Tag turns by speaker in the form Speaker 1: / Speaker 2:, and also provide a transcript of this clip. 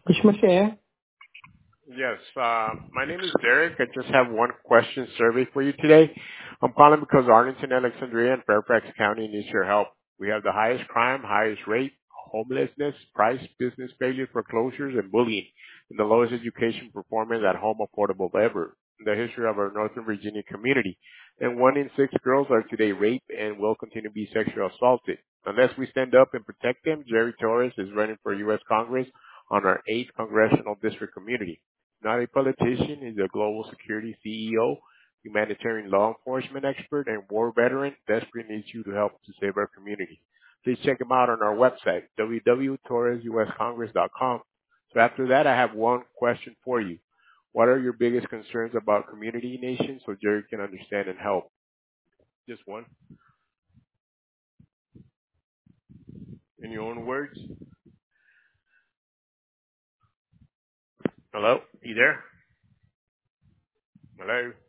Speaker 1: Pushmashare.
Speaker 2: Yes, my name is Derek. I just have one question survey for you today. I'm calling because Arlington, Alexandria, and Fairfax County needs your help. We have the highest crime, highest rate, homelessness, price, business failure, foreclosures, and bullying, and the lowest education performance at home affordable ever in the history of our Northern Virginia community. And 1 in 6 girls are today raped and will continue to be sexually assaulted. Unless we stand up and protect them, Jerry Torres is running for U.S. Congress on our 8th Congressional District community. Not a politician, he's a global security CEO, humanitarian law enforcement expert, and war veteran desperately needs you to help to save our community. Please check him out on our website, www.torresuscongress.com. So after that, I have one question for you. What are your biggest concerns about community nations so Jerry can understand and help? Just one. In your own words. Hello? You there? Hello?